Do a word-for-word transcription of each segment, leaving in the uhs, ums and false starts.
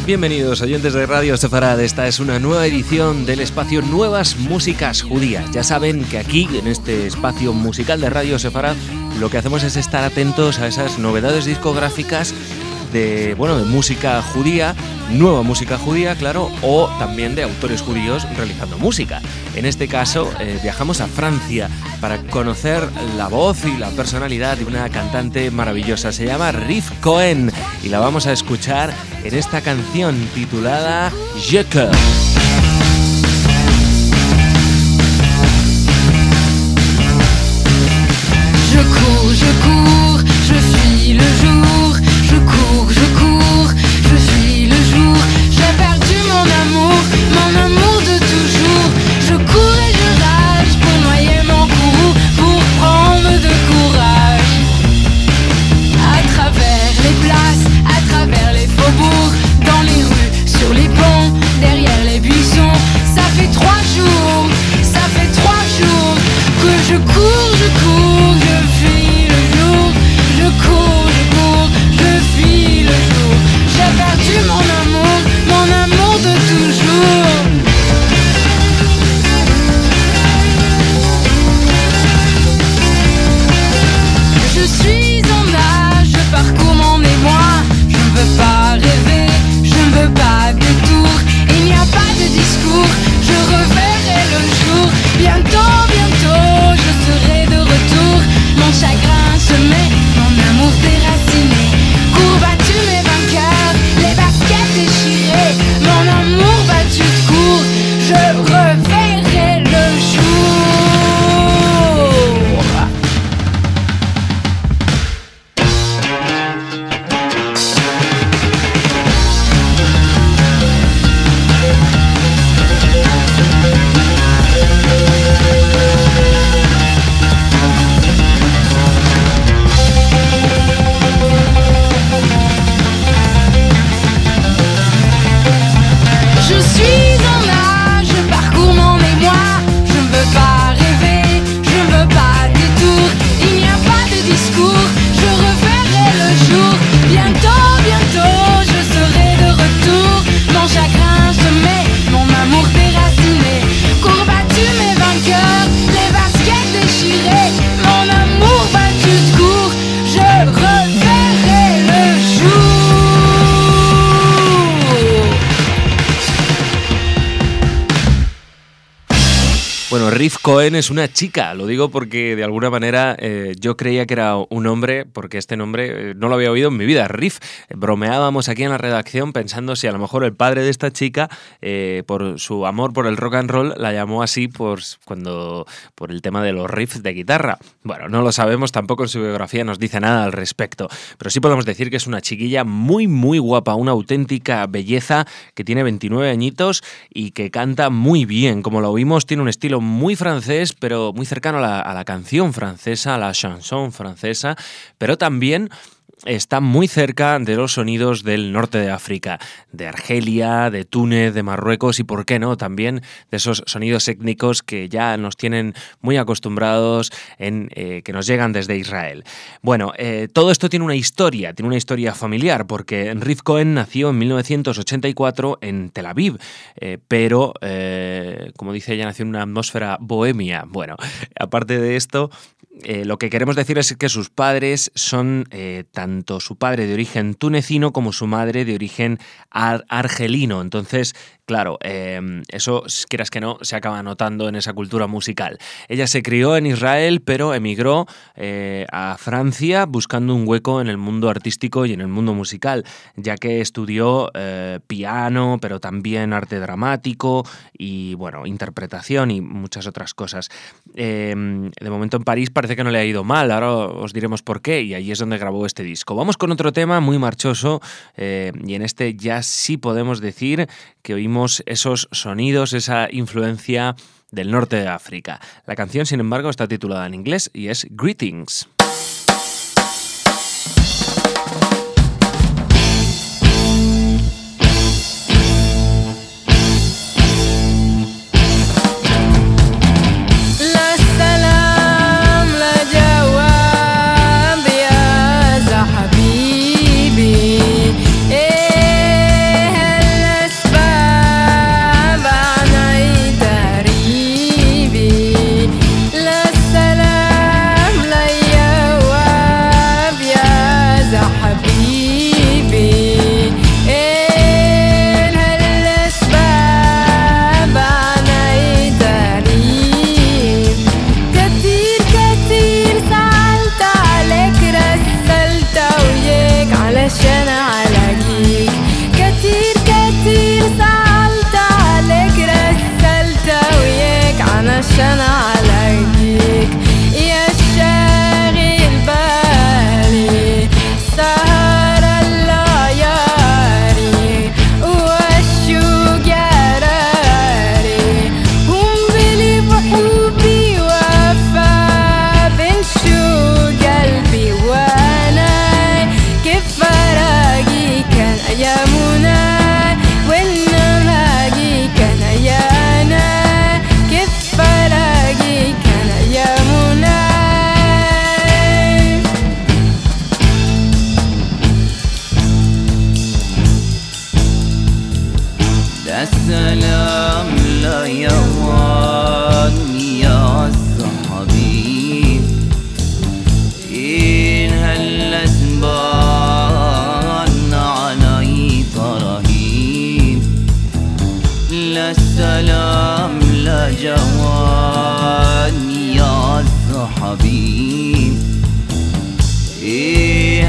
Bienvenidos oyentes de Radio Sefarad, esta es una nueva edición del espacio Nuevas Músicas Judías. Ya saben que aquí, en este espacio musical de Radio Sefarad, lo que hacemos es estar atentos a esas novedades discográficas de, bueno, de música judía, nueva música judía, claro, o también de autores judíos realizando música. En este caso, eh, viajamos a Francia para conocer la voz y la personalidad de una cantante maravillosa. Se llama Riff Cohen y la vamos a escuchar en esta canción titulada Je cours. Je cours, je cours, je fuis le jour. Je cours, je cours, je fuis le jour. J'ai perdu mon amour, mon amour de toujours. Je cours et je rage pour noyer mon courroux, pour prendre de courage. À travers les places, à travers les faubourgs, dans les rues, sur les ponts, derrière les buissons. Ça fait trois jours, ça fait trois jours que je cours, je cours, je fuis le jour. Je cours, je cours, je fuis le jour. J'ai perdu mon amour, mon amour de toujours. Je suis en nage, je parcours mon émoi. Je ne veux pas rêver, je ne veux pas de détour. Il n'y a pas de discours, je reverrai le jour. Bientôt, bientôt, je serai de retour. Mon chagrin se met, mon amour déraciné. Courbattu mes vainqueurs, les baskets déchirées. Mon amour battu de court, je reverrai le jour. Je suis en nage, je parcours mon émoi. Je ne veux pas rêver, je ne veux pas de détour. Il n'y a pas de discours, je reverrai le jour. Bientôt, bientôt, je serai de retour. Mon chagrin se met, mon amour déraciné. Courbattu mes vainqueurs, les baskets déchirées. Mon amour battu de court, je reverrai le jour. Bueno, Riff Cohen es una chica, lo digo porque de alguna manera eh, yo creía que era un hombre, porque este nombre eh, no lo había oído en mi vida. Riff, eh, bromeábamos aquí en la redacción pensando si a lo mejor el padre de esta chica, eh, por su amor por el rock and roll, la llamó así por, cuando, por el tema de los riffs de guitarra. Bueno, no lo sabemos, tampoco en su biografía nos dice nada al respecto, pero sí podemos decir que es una chiquilla muy, muy guapa, una auténtica belleza, que tiene veintinueve añitos y que canta muy bien. Como lo oímos, tiene un estilo muy francés, pero muy cercano a la, a la canción francesa, a la chanson francesa, pero también está muy cerca de los sonidos del norte de África, de Argelia, de Túnez, de Marruecos y, por qué no, también de esos sonidos étnicos que ya nos tienen muy acostumbrados, en, eh, que nos llegan desde Israel. Bueno, eh, todo esto tiene una historia, tiene una historia familiar, porque Riff Cohen nació en mil novecientos ochenta y cuatro en Tel Aviv, eh, pero, eh, como dice ella, nació en una atmósfera bohemia. Bueno, aparte de esto, Eh, lo que queremos decir es que sus padres son eh, tanto su padre de origen tunecino como su madre de origen ar- argelino. Entonces, claro, eh, eso, quieras que no, se acaba notando en esa cultura musical. Ella se crió en Israel, pero emigró eh, a Francia buscando un hueco en el mundo artístico y en el mundo musical, ya que estudió eh, piano, pero también arte dramático y, bueno, interpretación y muchas otras cosas. Eh, de momento en París parece que no le ha ido mal, ahora os diremos por qué, y ahí es donde grabó este disco. Vamos con otro tema muy marchoso, eh, y en este ya sí podemos decir que oímos esos sonidos, esa influencia del norte de África. La canción, sin embargo, está titulada en inglés y es Greetings. حبيبي إيه للسلام لا يوان يا صحابي إن هالأسبان عناي طرهين للسلام لا جوان يا صحابي إيه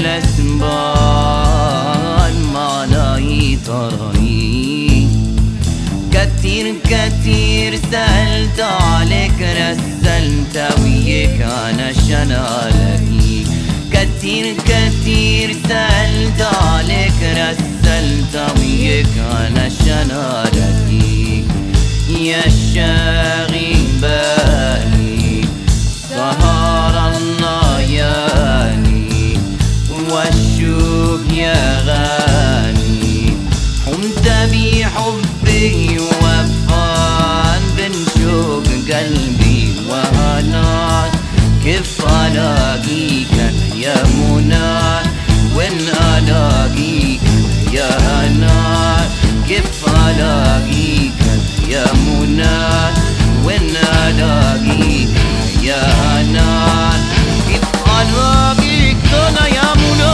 هالأسبان معناي طرهين كتير كتير سألت عليك رسلت وياك أنا شنالكي كتير كتير سألت عليك رسلت وياك أنا شنالكي يا شاغي بالي سهر الناياني والشوق يا غاني حمت بحبي وفان بنشوق قلبي وهنا كيف ألاقيك يا منى وين ألاقيك يا هنا كيف ألاقيك يا منى وين ألاقيك يا هنا كيف ألاقيك أنا يا منى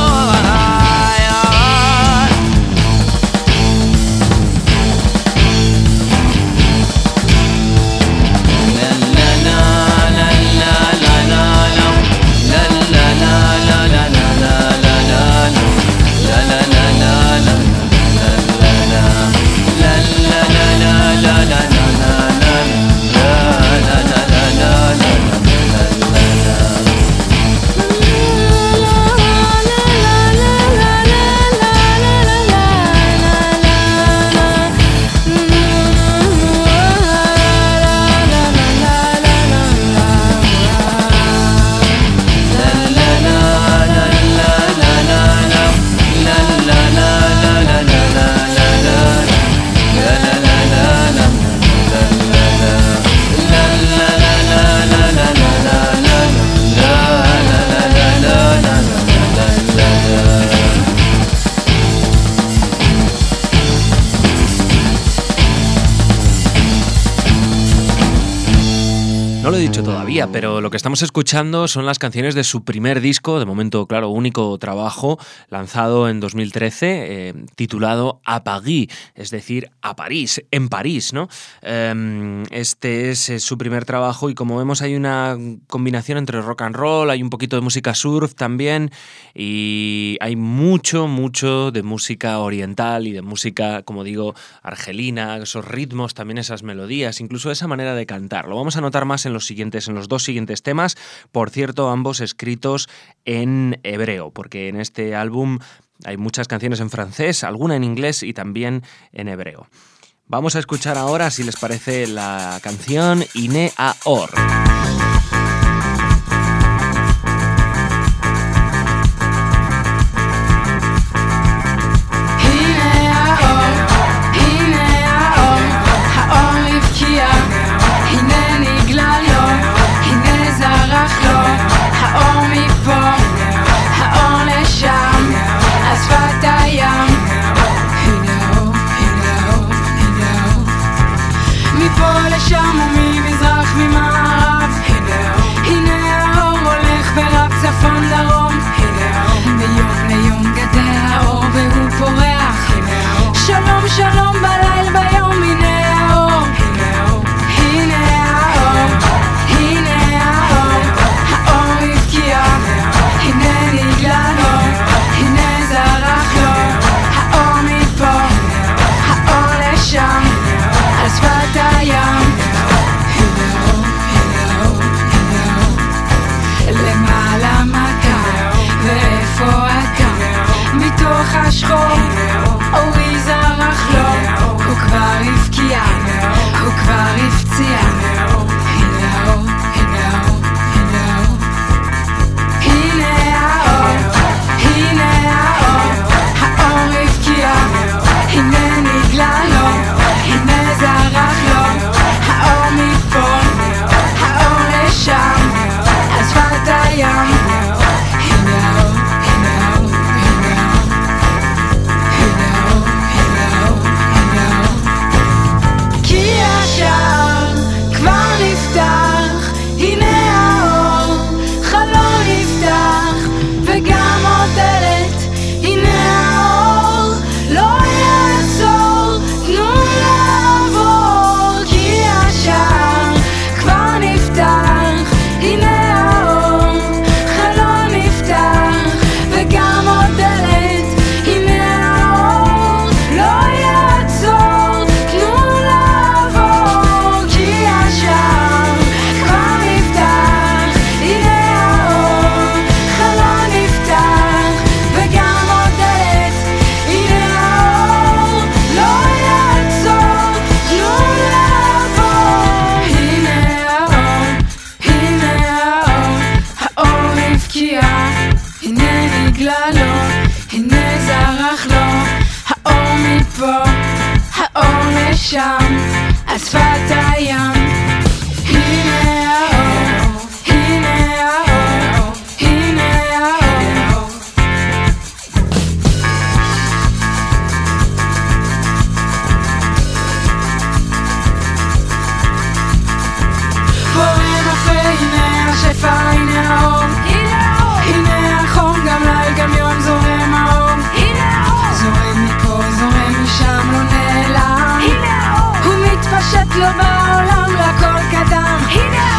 No lo he dicho todavía, pero lo que estamos escuchando son las canciones de su primer disco, de momento, claro, único trabajo, lanzado en dos mil trece, eh, titulado A Paris, es decir, a París, en París, ¿no? Eh, este es, es su primer trabajo y como vemos hay una combinación entre rock and roll, hay un poquito de música surf también y hay mucho, mucho de música oriental y de música, como digo, argelina, esos ritmos, también esas melodías, incluso esa manera de cantar. Lo vamos a notar más en los siguientes, en los dos siguientes temas, por cierto, ambos escritos en hebreo, porque en este álbum hay muchas canciones en francés, alguna en inglés y también en hebreo. Vamos a escuchar ahora, si les parece, la canción Iné Aor. מפה לשם וממזרח ממערב הנה נגלה לו, הנה זרח לו האור מפה, האור לשם, על שפת הים. הנה האור, הנה האור, הנה האור. בורא נופל, הנה השפע, הנה האור, הנה החום, גם ליל גם יום זורם האור, זורם מפה, זורם משם, לא נעלם, הוא מתפשט לו בעולם, לכל קדם. הנה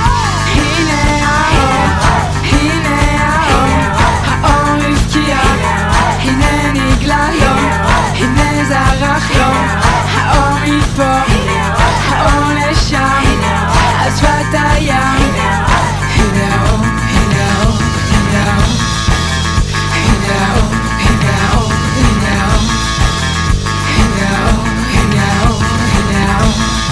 האור, הנה האור, האור הבקיע, הנה נגלה לו, הנה זרח לו, האור מפה, האור לשם, על שפת הים. הנה האור, הנה האור, הנה האור, הנה האור, הנה האור, הנה האור, הנה האור, הנה האור, הנה האור,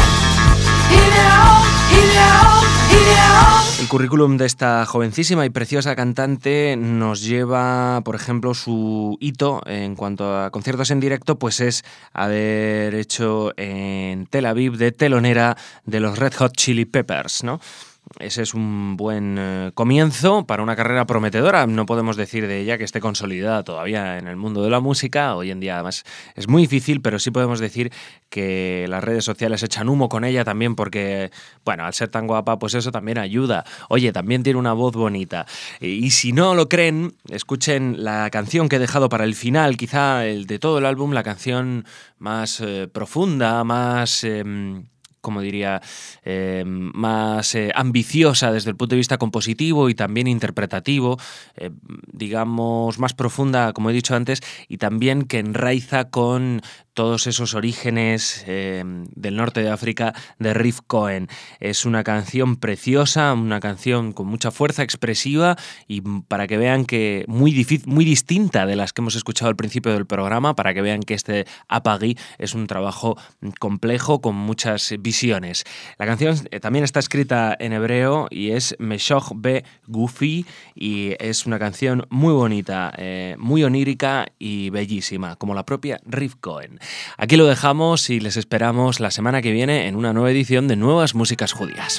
הנה האור, הנה האור, הנה האור. El currículum de esta jovencísima y preciosa cantante nos lleva, por ejemplo, su hito en cuanto a conciertos en directo, pues es haber hecho en Tel Aviv de telonera de los Red Hot Chili Peppers, ¿no? Ese es un buen eh, comienzo para una carrera prometedora. No podemos decir de ella que esté consolidada todavía en el mundo de la música. Hoy en día, además, es muy difícil, pero sí podemos decir que las redes sociales echan humo con ella también porque, bueno, al ser tan guapa, pues eso también ayuda. Oye, también tiene una voz bonita. Y si no lo creen, escuchen la canción que he dejado para el final, quizá el de todo el álbum, la canción más eh, profunda, más... Eh, como diría, eh, más eh, ambiciosa desde el punto de vista compositivo y también interpretativo, eh, digamos, más profunda, como he dicho antes, y también que enraiza con todos esos orígenes eh, del norte de África de Riff Cohen. Es una canción preciosa, una canción con mucha fuerza expresiva y para que vean que muy, difícil, muy distinta de las que hemos escuchado al principio del programa, para que vean que este Apagui es un trabajo complejo con muchas visiones. La canción también está escrita en hebreo y es Meshoch Be Gufi y es una canción muy bonita, eh, muy onírica y bellísima, como la propia Riff Cohen. Aquí lo dejamos y les esperamos la semana que viene en una nueva edición de Nuevas Músicas Judías.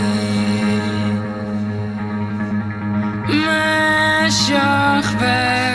Shach